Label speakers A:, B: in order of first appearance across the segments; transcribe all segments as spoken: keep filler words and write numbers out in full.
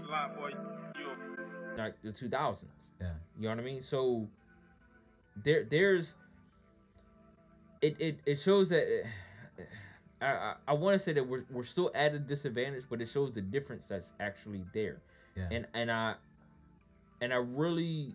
A: lot, boy. You
B: like the two thousands.
C: Yeah.
B: You know what I mean? So there there's it it, it shows that I I, I want to say that we're we're still at a disadvantage, but it shows the difference that's actually there.
C: Yeah.
B: And and I and I really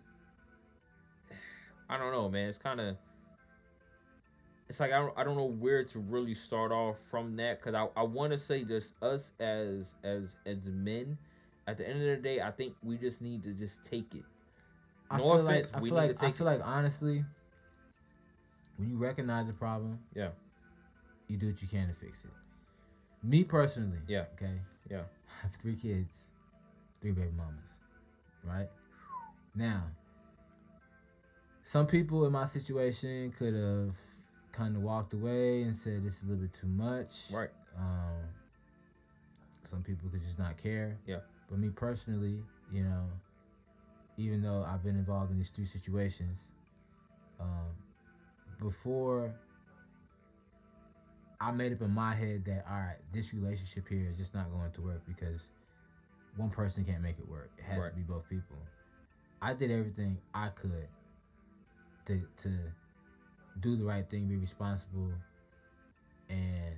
B: I don't know, man. It's kind of it's like I don't, I don't know where to really start off from that because I, I want to say just us as as as men at the end of the day I think we just need to just take it.
C: I
B: No
C: feel
B: offense,
C: like I
B: we
C: feel
B: need
C: like
B: to
C: I
B: take
C: feel
B: it.
C: like honestly, when you recognize a problem,
B: Yeah.
C: you do what you can to fix it. Me personally,
B: Yeah.
C: okay,
B: Yeah.
C: I have three kids, three baby mamas, right? Now, some people in my situation could have kind of walked away and said this is a little bit too much.
B: Right.
C: Um, some people could just not care.
B: Yeah.
C: But me personally, you know, even though I've been involved in these three situations, um, before I made up in my head that all right, this relationship here is just not going to work because one person can't make it work. It has
B: Right.
C: to be both people. I did everything I could to to do the right thing, be responsible, and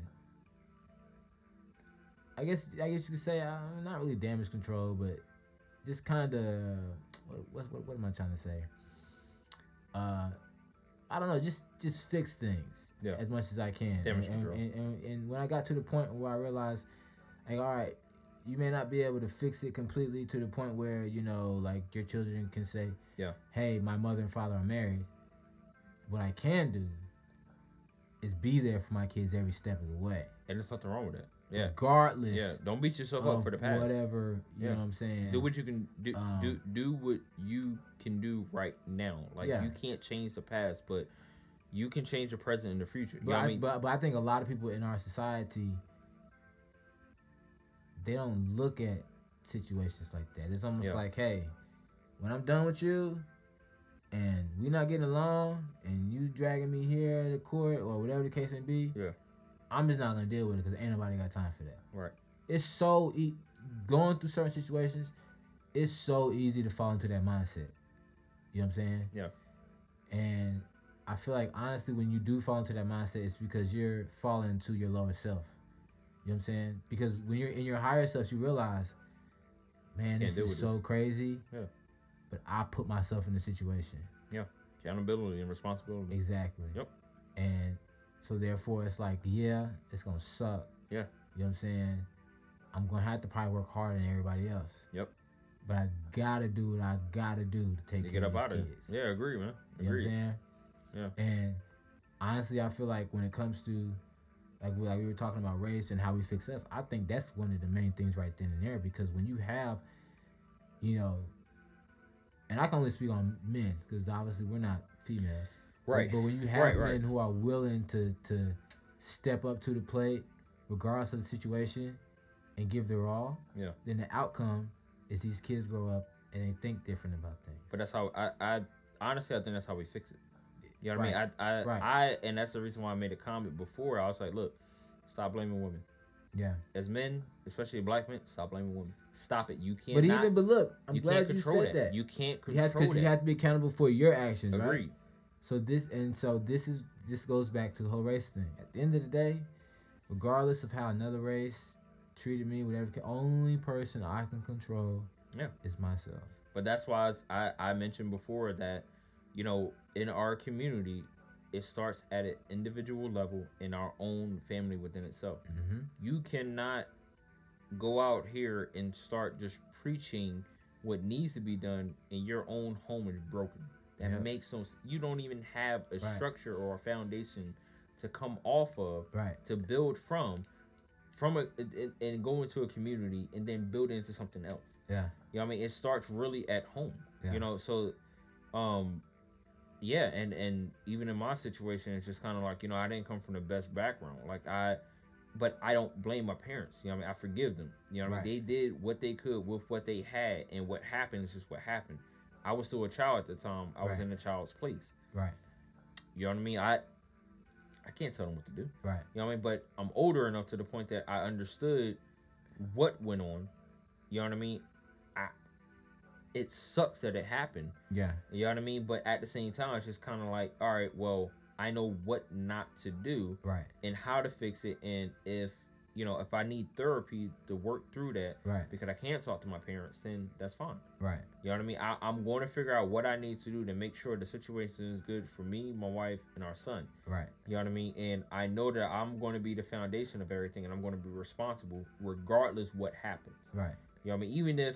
C: I guess I guess you could say I'm not really damage control, but just kind of what, what what what am I trying to say? Uh, I don't know, just just fix things
B: Yeah.
C: as much as I can.
B: Damage
C: and, and,
B: control.
C: and, and, and when I got to the point where I realized, like, all right, you may not be able to fix it completely to the point where you know, like your children can say,
B: Yeah.
C: hey, my mother and father are married. What I can do is be there for my kids every step of the way.
B: And there's nothing wrong with that. Yeah.
C: Regardless.
B: Yeah. Don't beat yourself
C: of
B: up for the past.
C: whatever, you
B: Yeah.
C: know what I'm saying?
B: Do what you can do.
C: Um,
B: do do what you can do right now. Like
C: Yeah.
B: you can't change the past, but you can change the present and the future. You
C: But
B: know what
C: I,
B: I mean?
C: but, but I think a lot of people in our society, they don't look at situations like that. It's almost
B: Yeah.
C: like, hey, when I'm done with you and we not getting along and you dragging me here to court or whatever the case may be,
B: Yeah.
C: I'm just not going to deal with it because ain't nobody got time for that.
B: Right.
C: It's so, e- going through certain situations, it's so easy to fall into that mindset. You know what I'm saying?
B: Yeah.
C: And I feel like honestly, when you do fall into that mindset, it's because you're falling into your lower self. You know what I'm saying? Because when you're in your higher self, you realize, man,
B: Can't
C: this
B: deal
C: is
B: with
C: so
B: this.
C: crazy.
B: Yeah.
C: But I put myself in the situation.
B: Accountability and responsibility.
C: Exactly.
B: Yep.
C: And so therefore, it's like, yeah, it's gonna suck.
B: Yeah.
C: You know what I'm saying? I'm gonna have to probably work harder than everybody else.
B: Yep.
C: But I gotta do what I gotta do to take
B: To
C: care
B: get
C: of
B: up
C: these
B: out of it.
C: kids.
B: Yeah, agree, man.
C: You know what I'm
B: Agree.
C: saying?
B: Yeah.
C: And honestly, I feel like when it comes to like we, like we were talking about race and how we fix us, I think that's one of the main things right then and there. Because when you have, you know, and I can only speak on men because obviously we're not females,
B: Right.
C: But, but when you have
B: Right,
C: men
B: right.
C: who are willing to to step up to the plate, regardless of the situation, and give their all,
B: Yeah.
C: then the outcome is these kids grow up and they think different about things.
B: But that's how I, I honestly I think that's how we fix it. You know what I mean? I I,
C: Right.
B: I and that's the reason why I made a comment before. I was like, look, stop blaming women.
C: Yeah.
B: As men, especially black men, stop blaming women. Stop it. You can't.
C: But even but look, I'm
B: you
C: glad
B: can't
C: you
B: control
C: said
B: that.
C: that.
B: You can't
C: You have,
B: control
C: cause
B: that.
C: you have to be accountable for your actions, right?
B: Agreed.
C: So this and so this is this goes back to the whole race thing. At the end of the day, regardless of how another race treated me, whatever, the only person I can control,
B: Yeah.
C: is myself.
B: But that's why I I mentioned before that, you know, in our community, it starts at an individual level in our own family within itself.
C: Mm-hmm.
B: You cannot go out here and start just preaching what needs to be done and your own home is broken. That
C: Yep.
B: makes no. You don't even have a
C: Right.
B: structure or a foundation to come off of
C: Right.
B: to build from, from a and, and go into a community and then build into something else.
C: Yeah.
B: You know what I mean? It starts really at home.
C: Yeah.
B: You know, so um yeah, and and even in my situation it's just kind of like, you know, I didn't come from the best background. Like I but I don't blame my parents. You know what I mean? I forgive them. You know what
C: Right.
B: I mean? They did what they could with what they had, and what happened is just what happened. I was still a child at the time. I was
C: Right.
B: in a child's place.
C: Right.
B: You know what I mean? I I can't tell them what to do.
C: Right.
B: You know what I mean? But I'm older enough to the point that I understood what went on. You know what I mean? it sucks that it happened.
C: Yeah.
B: You know what I mean? But at the same time, it's just kind of like, all right, well, I know what not to do
C: Right.
B: and how to fix it. And if, you know, if I need therapy to work through that
C: Right.
B: because I can't talk to my parents, then that's fine.
C: Right.
B: You know what I mean? I, I'm going to figure out what I need to do to make sure the situation is good for me, my wife, and our son.
C: Right.
B: You know what I mean? And I know that I'm going to be the foundation of everything and I'm going to be responsible regardless what happens.
C: Right.
B: You know what I mean? Even if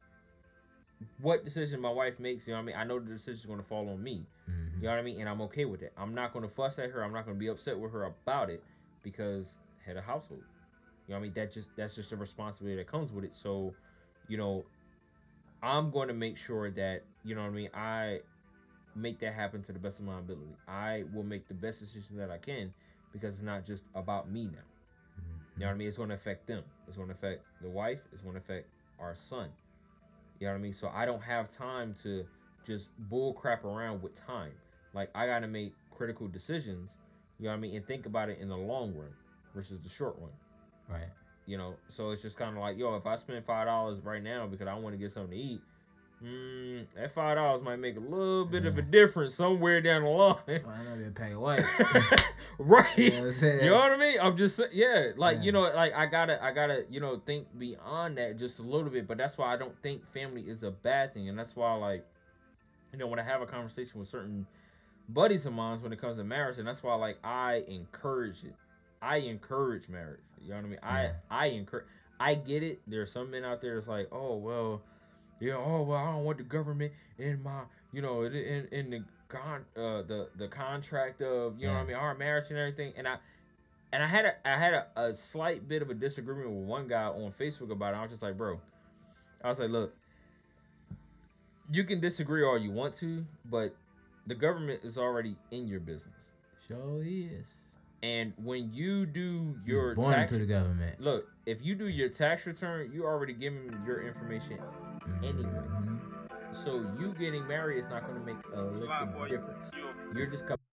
B: what decision my wife makes, you know what I mean? I know the decision is going to fall on me.
C: Mm-hmm.
B: You know what I mean? And I'm okay with it. I'm not going to fuss at her. I'm not going to be upset with her about it because head of household. You know what I mean? That just that's just a responsibility that comes with it. So, you know, I'm going to make sure that, you know what I mean, I make that happen to the best of my ability. I will make the best decision that I can because it's not just about me now.
C: Mm-hmm.
B: You know what I mean? It's going to affect them. It's going to affect the wife. It's going to affect our son. You know what I mean? So I don't have time to just bull crap around with time. Like, I got to make critical decisions, you know what I mean, and think about it in the long run versus the short one.
C: Right.
B: You know, so it's just kind of like, yo, if I spend five dollars right now because I want to get something to eat, mm, that five dollars might make a little bit
C: yeah.
B: of a difference somewhere down the line.
C: Well, I know they're paying wipes.
B: Right.
C: You know what I'm saying?
B: You know what I mean? I'm just saying, yeah, like,
C: Yeah.
B: you know, like I gotta, I gotta, you know, think beyond that just a little bit. But that's why I don't think family is a bad thing. And that's why, like, you know, when I have a conversation with certain buddies of mine when it comes to marriage, and that's why, like, I encourage it. I encourage marriage. You know what I mean? I,
C: Yeah.
B: I encourage, I get it. There's some men out there that's like, oh, well, you know, oh, well, I don't want the government in my, you know, in, in, in the con, uh, the, the contract of, you know
C: Yeah.
B: what I mean, our marriage and everything. And I, and I had a, I had a, a slight bit of a disagreement with one guy on Facebook about it. I was just like, bro, I was like, look, you can disagree all you want to, but the government is already in your business.
C: Sure is.
B: And when you do
C: You
B: your
C: was born
B: tax,
C: into the government.
B: look, if you do your tax return, you already giving your information anyway.
C: Mhm.
B: So you getting married is not going to make a lick of difference. You're just